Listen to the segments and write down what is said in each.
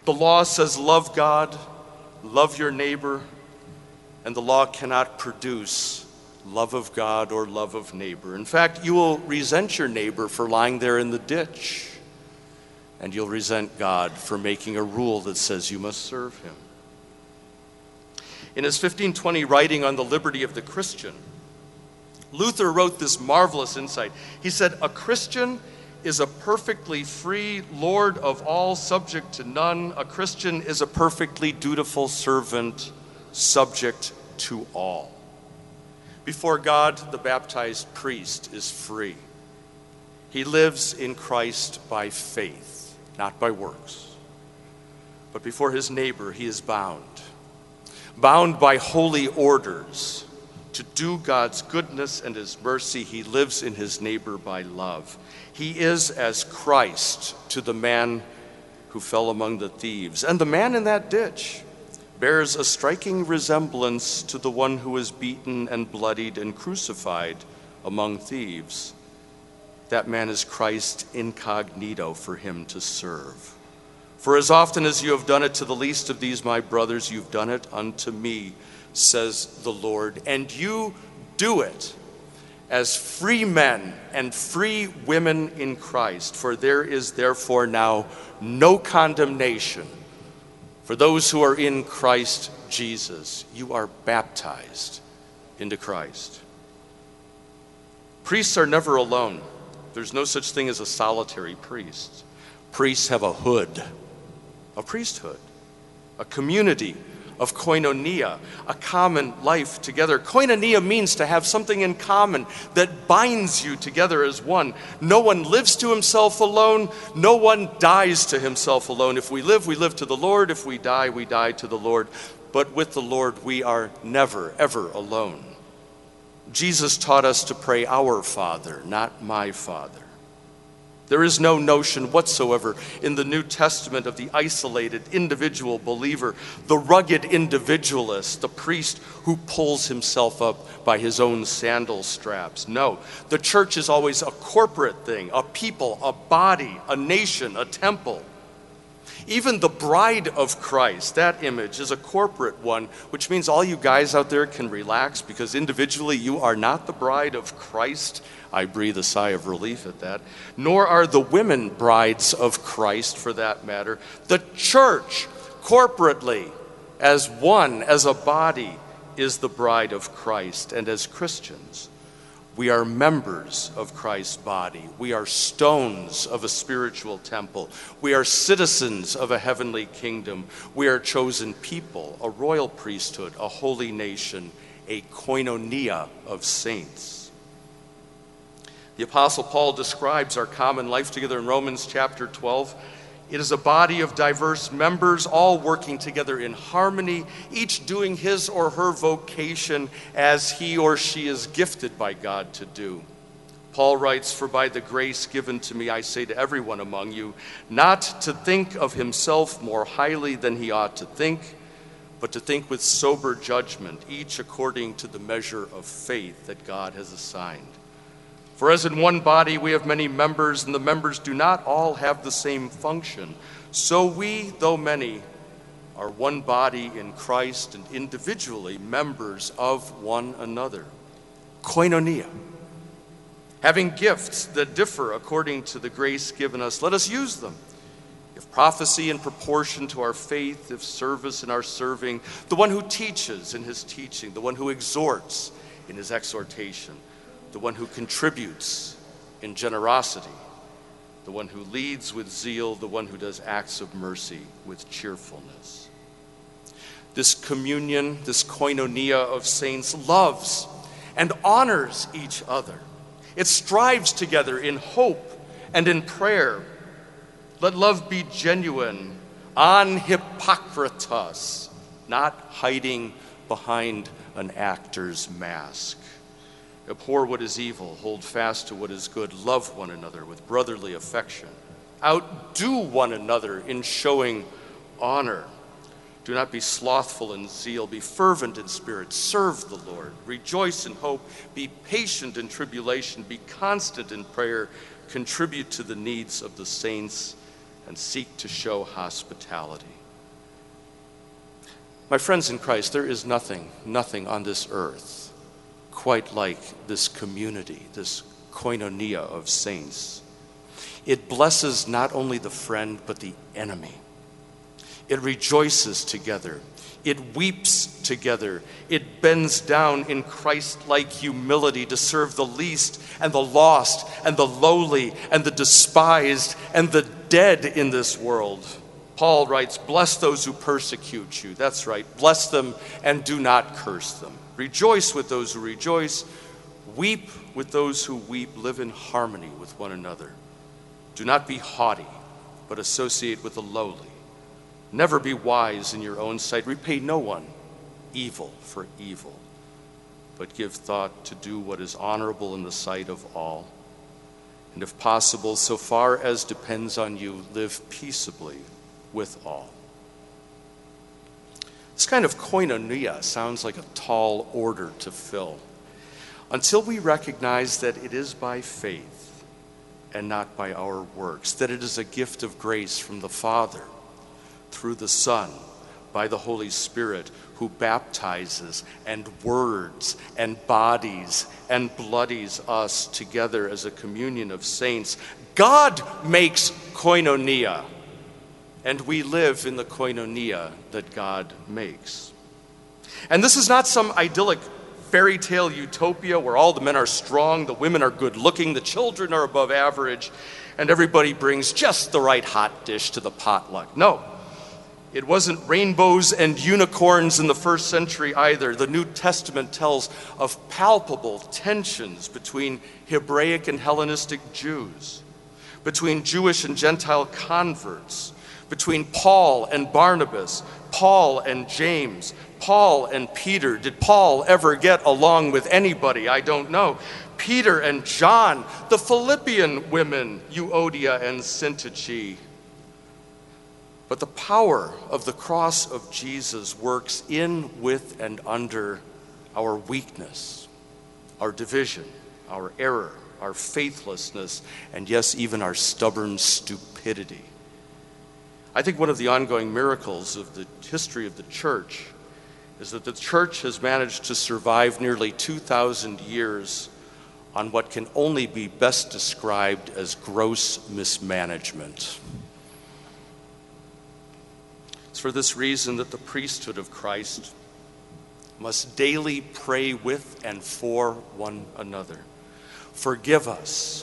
The law says love God, love your neighbor, and the law cannot produce love of God or love of neighbor. In fact, you will resent your neighbor for lying there in the ditch, and you'll resent God for making a rule that says you must serve him. In his 1520 writing on the liberty of the Christian, Luther wrote this marvelous insight. He said, "A Christian is a perfectly free Lord of all, subject to none. A Christian is a perfectly dutiful servant, subject to all." Before God, the baptized priest is free. He lives in Christ by faith, not by works. But before his neighbor, he is bound by holy orders. To do God's goodness and his mercy, he lives in his neighbor by love. He is as Christ to the man who fell among the thieves. And the man in that ditch bears a striking resemblance to the one who was beaten and bloodied and crucified among thieves. That man is Christ incognito for him to serve. "For as often as you have done it to the least of these my brothers, you've done it unto me, says the Lord. And you do it as free men and free women in Christ. For there is therefore now no condemnation for those who are in Christ Jesus. You are baptized into Christ." Priests are never alone. There's no such thing as a solitary priest. Priests have a hood, a priesthood, a community of koinonia, a common life together. Koinonia means to have something in common that binds you together as one. No one lives to himself alone. No one dies to himself alone. If we live to the Lord. If we die to the Lord. But with the Lord, we are never, ever alone. Jesus taught us to pray, "Our Father," not "my Father." There is no notion whatsoever in the New Testament of the isolated individual believer, the rugged individualist, the priest who pulls himself up by his own sandal straps. No, the church is always a corporate thing, a people, a body, a nation, a temple. Even the bride of Christ, that image, is a corporate one, which means all you guys out there can relax because individually you are not the bride of Christ. I breathe a sigh of relief at that. Nor are the women brides of Christ, for that matter. The church, corporately, as one, as a body, is the bride of Christ. And as Christians, we are members of Christ's body. We are stones of a spiritual temple. We are citizens of a heavenly kingdom. We are chosen people, a royal priesthood, a holy nation, a koinonia of saints. The Apostle Paul describes our common life together in Romans chapter 12. It is a body of diverse members, all working together in harmony, each doing his or her vocation as he or she is gifted by God to do. Paul writes, "For by the grace given to me, I say to everyone among you, not to think of himself more highly than he ought to think, but to think with sober judgment, each according to the measure of faith that God has assigned. For as in one body we have many members, and the members do not all have the same function, so we, though many, are one body in Christ and individually members of one another." Koinonia. Having gifts that differ according to the grace given us, let us use them. If prophecy in proportion to our faith, if service in our serving, the one who teaches in his teaching, the one who exhorts in his exhortation, the one who contributes in generosity, the one who leads with zeal, the one who does acts of mercy with cheerfulness. This communion, this koinonia of saints, loves and honors each other. It strives together in hope and in prayer. Let love be genuine, anhypokritos, not hiding behind an actor's mask. Abhor what is evil, hold fast to what is good, love one another with brotherly affection. Outdo one another in showing honor. Do not be slothful in zeal, be fervent in spirit, serve the Lord, rejoice in hope, be patient in tribulation, be constant in prayer, contribute to the needs of the saints, and seek to show hospitality. My friends in Christ, there is nothing on this earth quite like this community, this koinonia of saints. It blesses not only the friend, but the enemy. It rejoices together. It weeps together. It bends down in Christ-like humility to serve the least and the lost and the lowly and the despised and the dead in this world. Paul writes, "Bless those who persecute you." That's right. Bless them and do not curse them. Rejoice with those who rejoice. Weep with those who weep. Live in harmony with one another. Do not be haughty, but associate with the lowly. Never be wise in your own sight. Repay no one evil for evil, but give thought to do what is honorable in the sight of all. And if possible, so far as depends on you, live peaceably with all. This kind of koinonia sounds like a tall order to fill, until we recognize that it is by faith and not by our works, that it is a gift of grace from the Father, through the Son, by the Holy Spirit, who baptizes and words and bodies and bloodies us together as a communion of saints. God makes koinonia, and we live in the koinonia that God makes. And this is not some idyllic fairy tale utopia where all the men are strong, the women are good looking, the children are above average, and everybody brings just the right hot dish to the potluck. No. It wasn't rainbows and unicorns in the first century either. The New Testament tells of palpable tensions between Hebraic and Hellenistic Jews, between Jewish and Gentile converts, between Paul and Barnabas, Paul and James, Paul and Peter. Did Paul ever get along with anybody? I don't know. Peter and John, the Philippian women, Euodia and Syntyche. But the power of the cross of Jesus works in, with, and under our weakness, our division, our error, our faithlessness, and yes, even our stubborn stupidity. I think one of the ongoing miracles of the history of the church is that the church has managed to survive nearly 2,000 years on what can only be best described as gross mismanagement. It's for this reason that the priesthood of Christ must daily pray with and for one another. Forgive us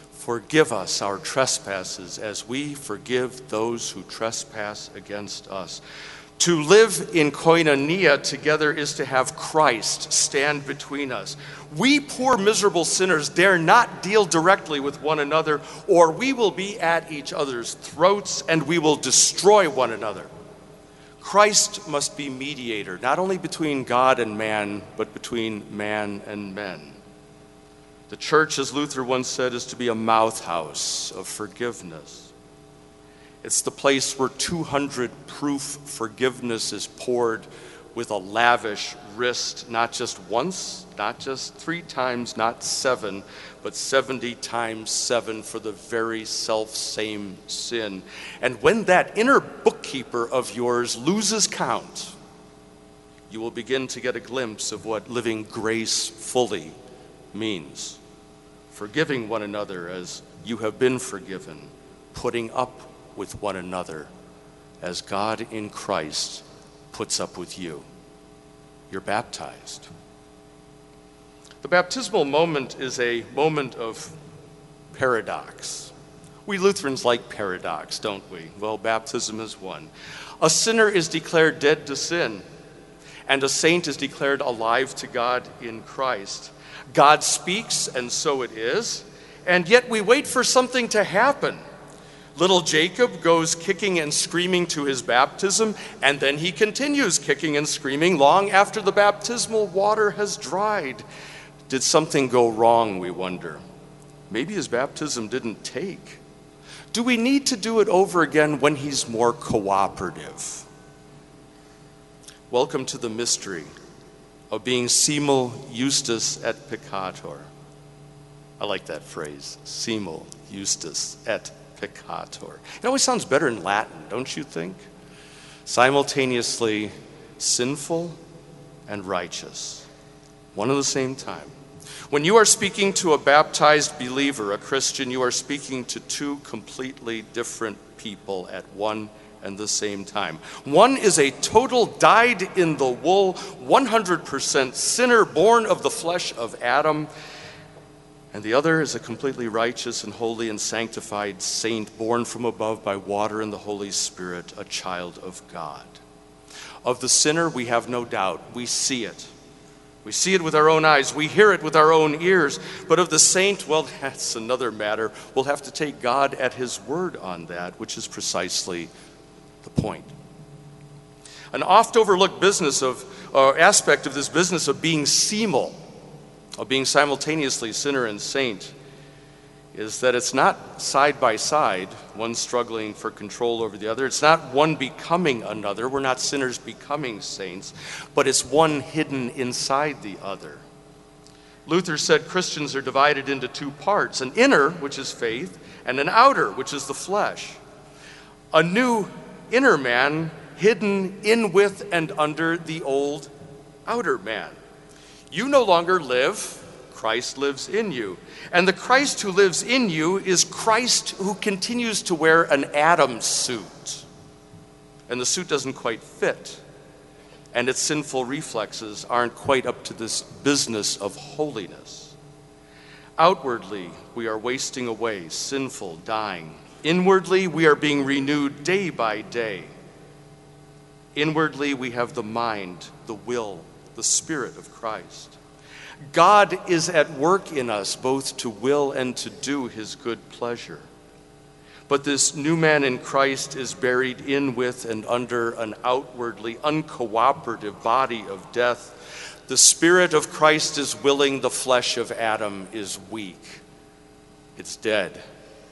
our trespasses as we forgive those who trespass against us. To live in koinonia together is to have Christ stand between us. We poor miserable sinners dare not deal directly with one another, or we will be at each other's throats and we will destroy one another. Christ must be mediator, not only between God and man, but between man and men. The church, as Luther once said, is to be a mouthhouse of forgiveness. It's the place where 200-proof forgiveness is poured with a lavish wrist, not just once, not just 3 times, not 7, but 70 times 7 for the very self-same sin. And when that inner bookkeeper of yours loses count, you will begin to get a glimpse of what living gracefully means. Forgiving one another as you have been forgiven, putting up with one another as God in Christ puts up with you. You're baptized. The baptismal moment is a moment of paradox. We Lutherans like paradox, don't we? Well, baptism is one. A sinner is declared dead to sin, and a saint is declared alive to God in Christ. God speaks, and so it is, and yet we wait for something to happen. Little Jacob goes kicking and screaming to his baptism, and then he continues kicking and screaming long after the baptismal water has dried. Did something go wrong, we wonder? Maybe his baptism didn't take. Do we need to do it over again when he's more cooperative? Welcome to the mystery of being simul justus et peccator. I like that phrase, simul justus et peccator. It always sounds better in Latin, don't you think? Simultaneously sinful and righteous, one and the same time. When you are speaking to a baptized believer, a Christian, you are speaking to two completely different people at one and the same time. One is a total dyed-in-the-wool, 100% sinner born of the flesh of Adam, and the other is a completely righteous and holy and sanctified saint born from above by water and the Holy Spirit, a child of God. Of the sinner, we have no doubt. We see it. We see it with our own eyes. We hear it with our own ears. But of the saint, well, that's another matter. We'll have to take God at his word on that, which is precisely the point. An oft overlooked aspect of this business of being semal, of being simultaneously sinner and saint, is that it's not side by side, one struggling for control over the other. It's not one becoming another. We're not sinners becoming saints, but it's one hidden inside the other. Luther said Christians are divided into two parts, an inner, which is faith, and an outer, which is the flesh. A new inner man hidden in, with, and under the old outer man. You no longer live, Christ lives in you. And the Christ who lives in you is Christ who continues to wear an Adam suit. And the suit doesn't quite fit. And its sinful reflexes aren't quite up to this business of holiness. Outwardly, we are wasting away, sinful, dying. Inwardly, we are being renewed day by day. Inwardly, we have the mind, the will, the Spirit of Christ. God is at work in us both to will and to do his good pleasure. But this new man in Christ is buried in, with, and under an outwardly uncooperative body of death. The Spirit of Christ is willing, the flesh of Adam is weak. It's dead.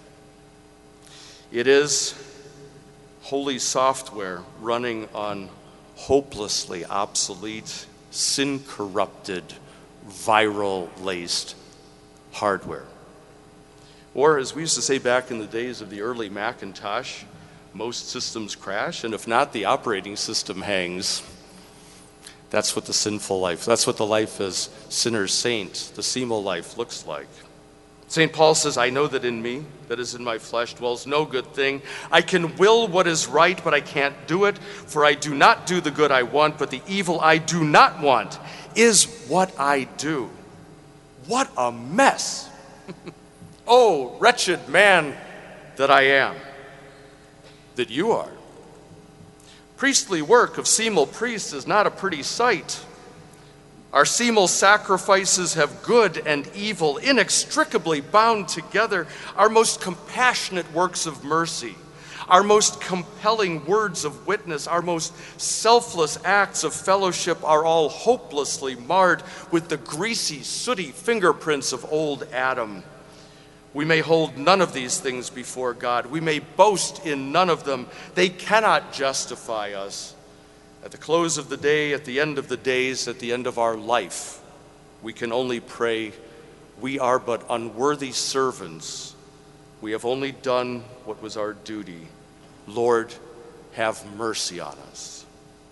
It is holy software running on hopelessly obsolete, sin-corrupted, viral-laced hardware. Or, as we used to say back in the days of the early Macintosh, most systems crash, and if not, the operating system hangs. That's what the sinful life, that's what the life as sinner saint, the semal life, looks like. St. Paul says, I know that in me, that is in my flesh, dwells no good thing. I can will what is right, but I can't do it. For I do not do the good I want, but the evil I do not want is what I do. What a mess. Oh, wretched man that I am, that you are. Priestly work of semal priests is not a pretty sight. Our semal sacrifices have good and evil inextricably bound together. Our most compassionate works of mercy, our most compelling words of witness, our most selfless acts of fellowship are all hopelessly marred with the greasy, sooty fingerprints of old Adam. We may hold none of these things before God. We may boast in none of them. They cannot justify us. At the close of the day, at the end of the days, at the end of our life, we can only pray, we are but unworthy servants. We have only done what was our duty. Lord, have mercy on us.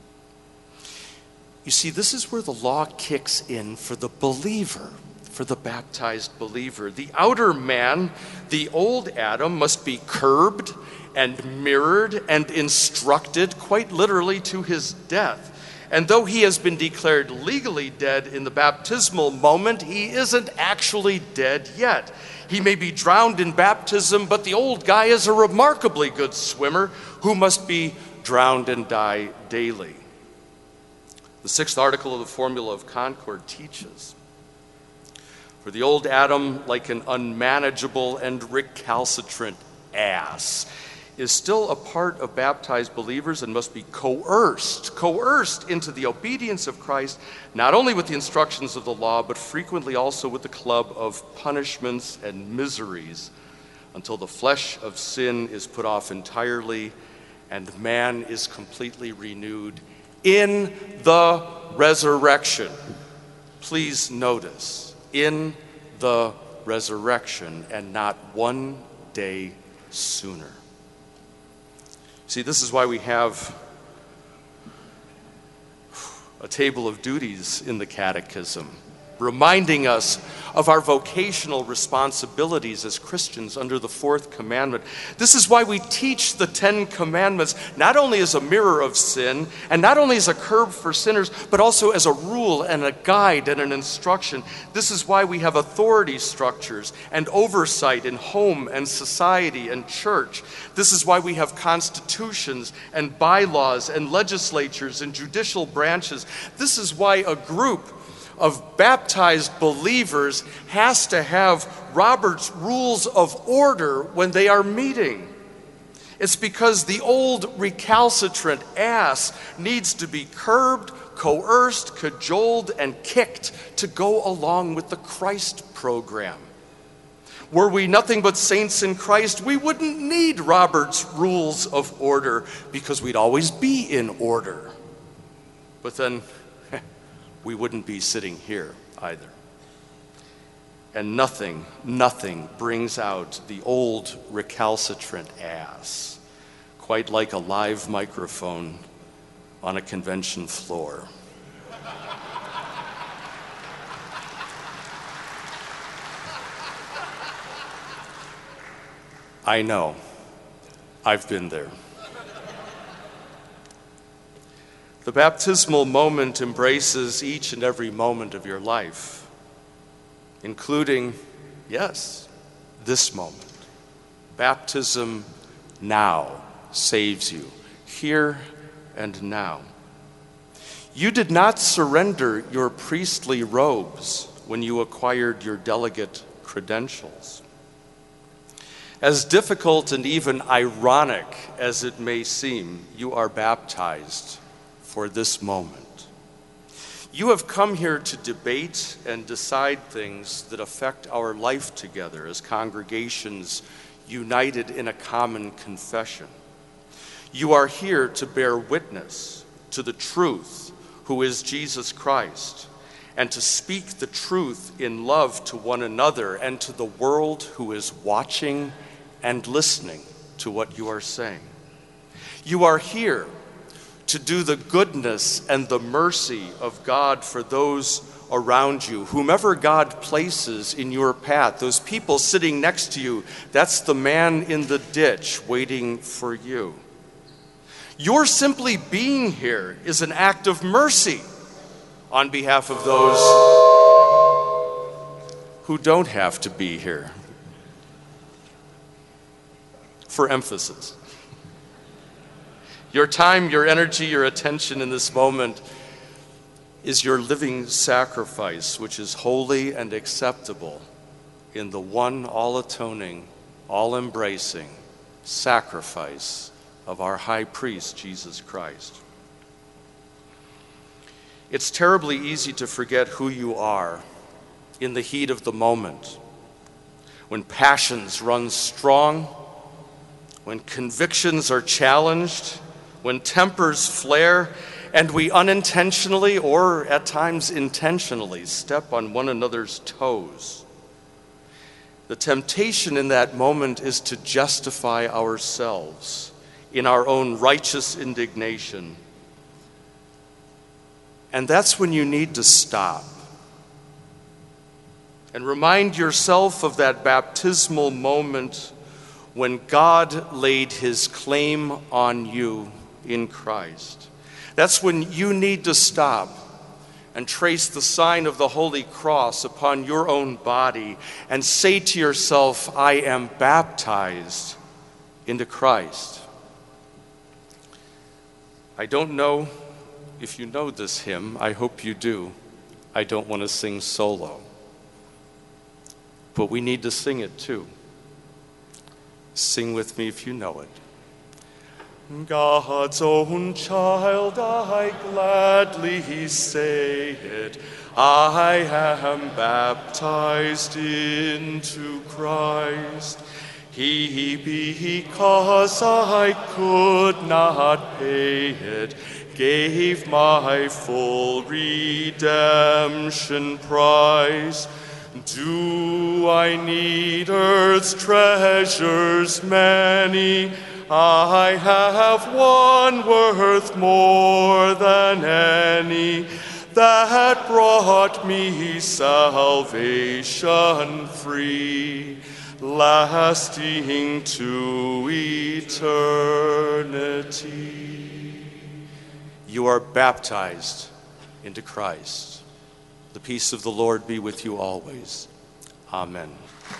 You see, this is where the law kicks in for the believer, for the baptized believer. The outer man, the old Adam, must be curbed and mirrored and instructed, quite literally, to his death. And though he has been declared legally dead in the baptismal moment, he isn't actually dead yet. He may be drowned in baptism, but the old guy is a remarkably good swimmer who must be drowned and die daily. The 6th article of the Formula of Concord teaches, for the old Adam, like an unmanageable and recalcitrant ass, is still a part of baptized believers and must be coerced into the obedience of Christ, not only with the instructions of the law, but frequently also with the club of punishments and miseries, until the flesh of sin is put off entirely and man is completely renewed in the resurrection. Please notice, in the resurrection, and not one day sooner. See, this is why we have a table of duties in the Catechism, reminding us of our vocational responsibilities as Christians under the fourth commandment. This is why we teach the 10 Commandments, not only as a mirror of sin, and not only as a curb for sinners, but also as a rule and a guide and an instruction. This is why we have authority structures and oversight in home and society and church. This is why we have constitutions and bylaws and legislatures and judicial branches. This is why a group of baptized believers has to have Robert's Rules of Order when they are meeting. It's because the old recalcitrant ass needs to be curbed, coerced, cajoled, and kicked to go along with the Christ program. Were we nothing but saints in Christ, we wouldn't need Robert's Rules of Order because we'd always be in order. But then we wouldn't be sitting here either. And nothing brings out the old recalcitrant ass quite like a live microphone on a convention floor. I know. I've been there. The baptismal moment embraces each and every moment of your life, including, yes, this moment. Baptism now saves you, here and now. You did not surrender your priestly robes when you acquired your delegate credentials. As difficult and even ironic as it may seem, you are baptized for this moment. You have come here to debate and decide things that affect our life together as congregations united in a common confession. You are here to bear witness to the truth, who is Jesus Christ, and to speak the truth in love to one another and to the world who is watching and listening to what you are saying. You are here to do the goodness and the mercy of God for those around you, whomever God places in your path, those people sitting next to you, that's the man in the ditch waiting for you. Your simply being here is an act of mercy on behalf of those who don't have to be here. For emphasis. Your time, your energy, your attention in this moment is your living sacrifice, which is holy and acceptable in the one all-atoning, all-embracing sacrifice of our high priest, Jesus Christ. It's terribly easy to forget who you are in the heat of the moment, when passions run strong, when convictions are challenged, when tempers flare, and we unintentionally or at times intentionally step on one another's toes. The temptation in that moment is to justify ourselves in our own righteous indignation. And that's when you need to stop and remind yourself of that baptismal moment when God laid his claim on you in Christ. That's when you need to stop and trace the sign of the Holy Cross upon your own body and say to yourself, I am baptized into Christ. I don't know if you know this hymn. I hope you do. I don't want to sing solo. But we need to sing it too. Sing with me if you know it. God's own child, I gladly say it. I am baptized into Christ. He, because I could not pay it, gave my full redemption price. Do I need earth's treasures many? I have one worth more than any that brought me salvation free, lasting to eternity. You are baptized into Christ. The peace of the Lord be with you always. Amen.